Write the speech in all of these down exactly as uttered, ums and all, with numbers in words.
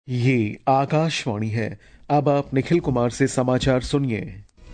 ये आकाशवाणी है। अब आप निखिल कुमार से समाचार सुनिए।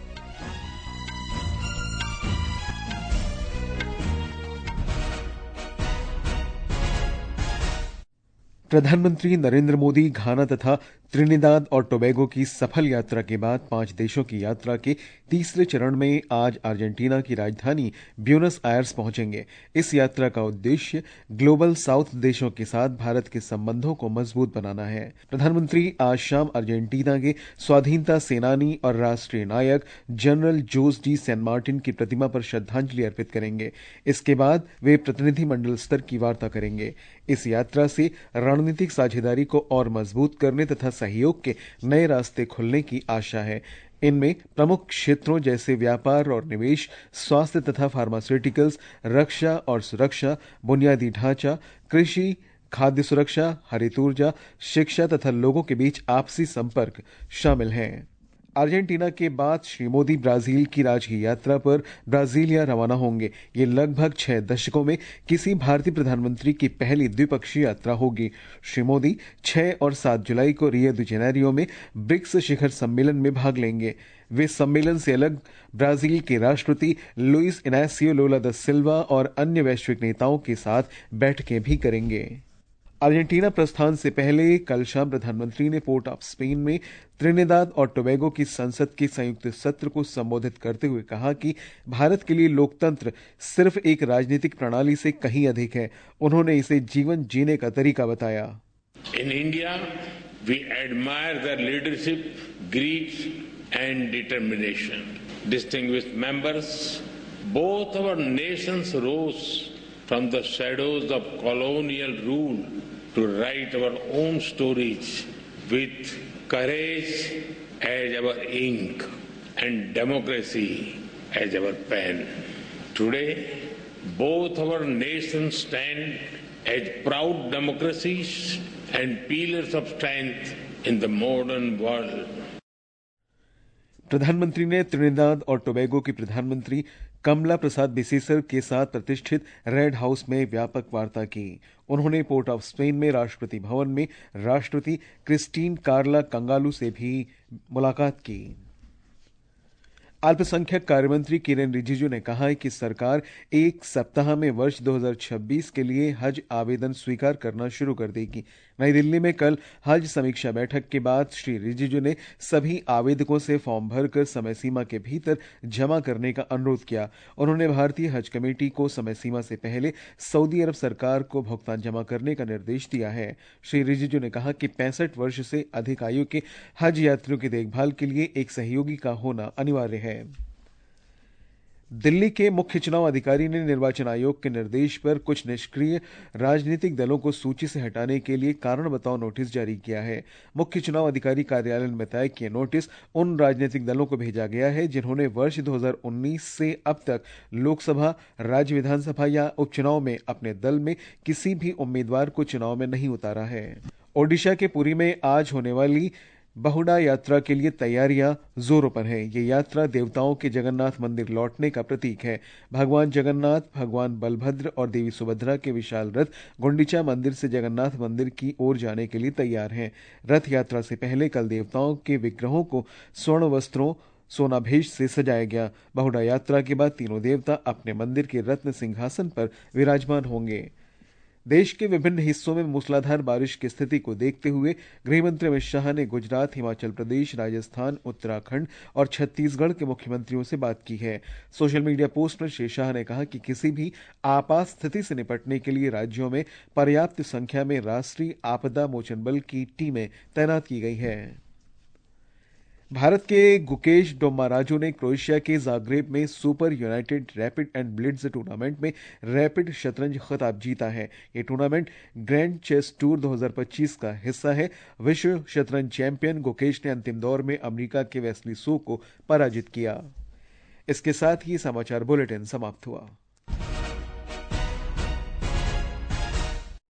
प्रधानमंत्री नरेंद्र मोदी घाना तथा त्रिनिदाद और टोबैगो की सफल यात्रा के बाद पांच देशों की यात्रा के तीसरे चरण में आज अर्जेंटीना की राजधानी ब्यूनस आयर्स पहुंचेंगे। इस यात्रा का उद्देश्य ग्लोबल साउथ देशों के साथ भारत के संबंधों को मजबूत बनाना है। प्रधानमंत्री आज शाम अर्जेंटीना के स्वाधीनता सेनानी और राष्ट्रीय नायक general Jose de San Martin की प्रतिमा पर श्रद्धांजलि अर्पित करेंगे। इसके बाद वे प्रतिनिधि मंडल स्तर की वार्ता करेंगे। इस यात्रा से रणनीतिक साझेदारी को और मजबूत करने तथा सहयोग के नए रास्ते खुलने की आशा है। इनमें प्रमुख क्षेत्रों जैसे व्यापार और निवेश, स्वास्थ्य तथा फार्मास्यूटिकल्स, रक्षा और सुरक्षा, बुनियादी ढांचा, कृषि, खाद्य सुरक्षा, हरित ऊर्जा, शिक्षा तथा लोगों के बीच आपसी संपर्क शामिल हैं। अर्जेंटीना के बाद श्री मोदी ब्राजील की राजकीय यात्रा पर ब्राजीलिया रवाना होंगे। ये लगभग छह दशकों में किसी भारतीय प्रधानमंत्री की पहली द्विपक्षीय यात्रा होगी। श्री मोदी छह और सात जुलाई को रियो डी जेनेरियो में ब्रिक्स शिखर सम्मेलन में भाग लेंगे। वे सम्मेलन से अलग ब्राजील के राष्ट्रपति लुइस इनासियो लुला दा सिल्वा और अन्य वैश्विक नेताओं के साथ बैठकें भी करेंगे। अर्जेंटीना प्रस्थान से पहले कल शाम प्रधानमंत्री ने पोर्ट ऑफ स्पेन में त्रिनिदाद और टोबैगो की संसद के संयुक्त सत्र को संबोधित करते हुए कहा कि भारत के लिए लोकतंत्र सिर्फ एक राजनीतिक प्रणाली से कहीं अधिक है। उन्होंने इसे जीवन जीने का तरीका बताया। In India we admire the leadership, grit and determination. Distinguished members, both our nations rose from the shadows of colonial rule to write our own stories with courage as our ink and democracy as our pen. Today, both our nations stand as proud democracies and pillars of strength in the modern world. प्रधानमंत्री ने Trinidad और Tobago की प्रधानमंत्री कमला प्रसाद बिसेसर के साथ प्रतिष्ठित red house में व्यापक वार्ता की। उन्होंने पोर्ट ऑफ स्पेन में राष्ट्रपति भवन में राष्ट्रपति क्रिस्टीन कार्ला कंगालू से भी मुलाकात की। अल्पसंख्यक कार्यमंत्री किरेन रिजिजू ने कहा है कि सरकार एक सप्ताह में वर्ष दो हज़ार छब्बीस के लिए हज आवेदन स्वीकार करना शुरू कर देगी। नई दिल्ली में कल हज समीक्षा बैठक के बाद श्री रिजिजू ने सभी आवेदकों से फॉर्म भरकर समय सीमा के भीतर जमा करने का अनुरोध किया। उन्होंने भारतीय हज कमेटी को समय सीमा से पहले सऊदी अरब सरकार को भुगतान जमा करने का निर्देश दिया है। श्री रिजिजू ने कहा कि पैंसठ वर्ष से अधिक आयु के हज यात्रियों की देखभाल के लिए एक सहयोगी का होना अनिवार्य है। दिल्ली के मुख्य चुनाव अधिकारी ने निर्वाचन आयोग के निर्देश पर कुछ निष्क्रिय राजनीतिक दलों को सूची से हटाने के लिए कारण बताओ नोटिस जारी किया है। मुख्य चुनाव अधिकारी कार्यालय ने बताया कि यह नोटिस उन राजनीतिक दलों को भेजा गया है जिन्होंने वर्ष दो हज़ार उन्नीस से अब तक लोकसभा, राज्य विधानसभा या उपचुनाव में अपने दल में किसी भी उम्मीदवार को चुनाव में नहीं उतारा है। ओडिशा के पुरी में आज होने वाली बहुड़ा यात्रा के लिए तैयारियां जोरों पर हैं। ये यात्रा देवताओं के जगन्नाथ मंदिर लौटने का प्रतीक है। भगवान जगन्नाथ, भगवान बलभद्र और देवी सुभद्रा के विशाल रथ गुंडीचा मंदिर से जगन्नाथ मंदिर की ओर जाने के लिए तैयार हैं। रथ यात्रा से पहले कल देवताओं के विग्रहों को स्वर्ण वस्त्रों, सोनाभेष से सजाया गया। बहुड़ा यात्रा के बाद तीनों देवता अपने मंदिर के रत्न सिंहासन पर विराजमान होंगे। देश के विभिन्न हिस्सों में मूसलाधार बारिश की स्थिति को देखते हुए गृहमंत्री अमित शाह ने गुजरात, हिमाचल प्रदेश, राजस्थान, उत्तराखंड और छत्तीसगढ़ के मुख्यमंत्रियों से बात की है। सोशल मीडिया पोस्ट में श्री शाह ने कहा कि किसी भी आपात स्थिति से निपटने के लिए राज्यों में पर्याप्त संख्या में राष्ट्रीय आपदा मोचन बल की टीमें तैनात की गई है। भारत के गुकेश डोम्माराजू ने क्रोएशिया के जाग्रेब में super united rapid and blitz tournament में रैपिड शतरंज खिताब जीता है। यह टूर्नामेंट ग्रैंड चेस टूर दो हज़ार पच्चीस का हिस्सा है। विश्व शतरंज चैंपियन गुकेश ने अंतिम दौर में अमेरिका के वेस्ली सो को पराजित किया। इसके साथ ही समाचार बुलेटिन समाप्त हुआ।